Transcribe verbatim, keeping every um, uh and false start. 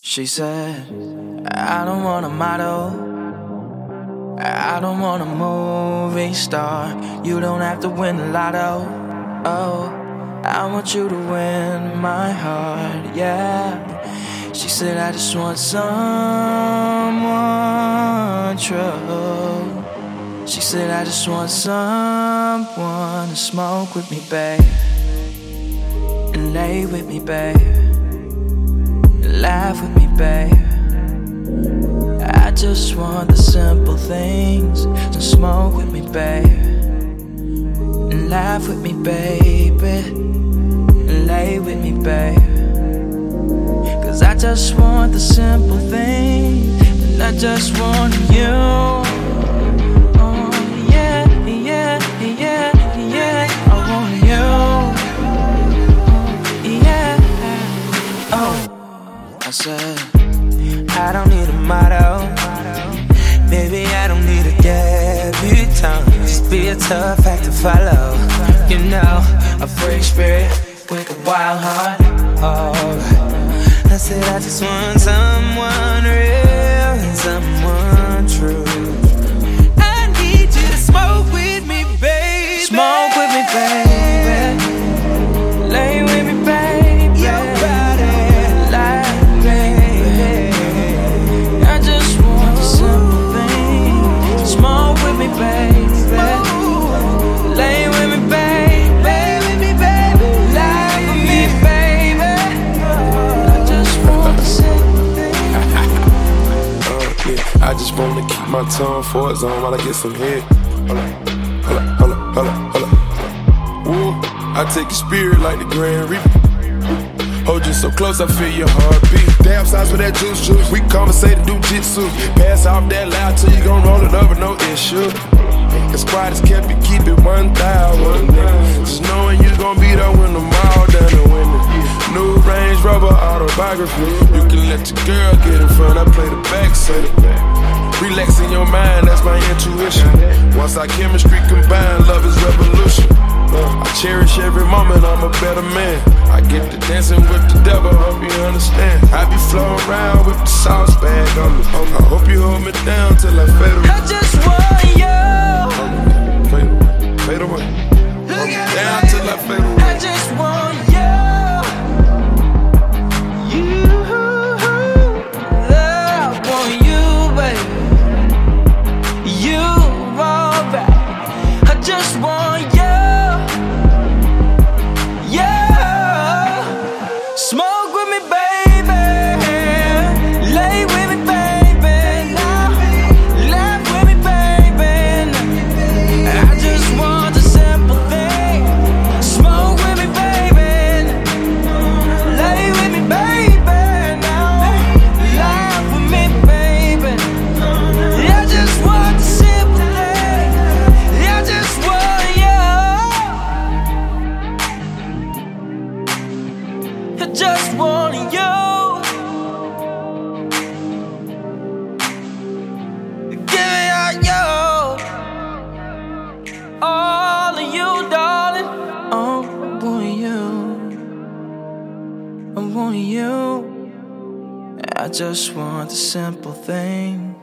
She said, I don't want a model, I don't want a movie star. You don't have to win the lotto. Oh, I want you to win my heart, yeah. She said, I just want someone true. She said, I just want someone to smoke with me, babe, and lay with me, babe, and laugh with me, babe. I just want the simple things. So smoke with me, babe, and laugh with me, baby, and lay with me, babe. Cause I just want the simple things, and I just want you. Oh yeah, yeah, yeah, yeah, I want you. Oh, yeah. Oh, I said, I don't need a motto, baby, I don't need a debutante. Just be a tough act to follow. You know, a free spirit with a wild heart. Oh, I said I just want someone real and someone true. I need you to smoke with me, baby. Smoke with me, baby. Lay with me, baby. Your body, like baby. I just want the simple thing. Smoke with me, baby. Lay with me, baby. Lay with me, baby. Lie with me, baby. I just want the simple thing. uh, yeah. I just wanna keep my tongue for its own while I get some head. Hold up, hold up, hold up, hold up, hold up. Ooh, I take your spirit like the Grand Reaper. Hold you so close, I feel your heartbeat. Damn size with that juice juice. We conversate and do jitsu. Pass off that loud till you gon' roll it over, no issue. As quiet as kept, you keep it one thousand. Just knowing you gon' be there when I'm all done and winning. New Range Rover autobiography. You can let your girl get in front, I play the backseat. Relax in your mind, that's my intuition. Once our chemistry combine, love is revolution. I cherish every moment, I'm a better man. I get to dancing with the devil, hope you understand. I be flowing around with the sauce bag on me. I hope you hold me down till I fade away. I just want you. Fade away, fade away. Hold me down till I fade away. I just want you. You, I want you, baby. You, alright. I just want you. Yeah. Smoke with me, baby. Lay with me, baby. Laugh with me, baby. I just want the simple thing. Smoke with me, baby. Lay with me, baby. Now, laugh with me, baby. I just want the simple thing. I just want you. I just want you. Give me all you. All of you, darling. Oh, I want you. I want you. I just want the simple things.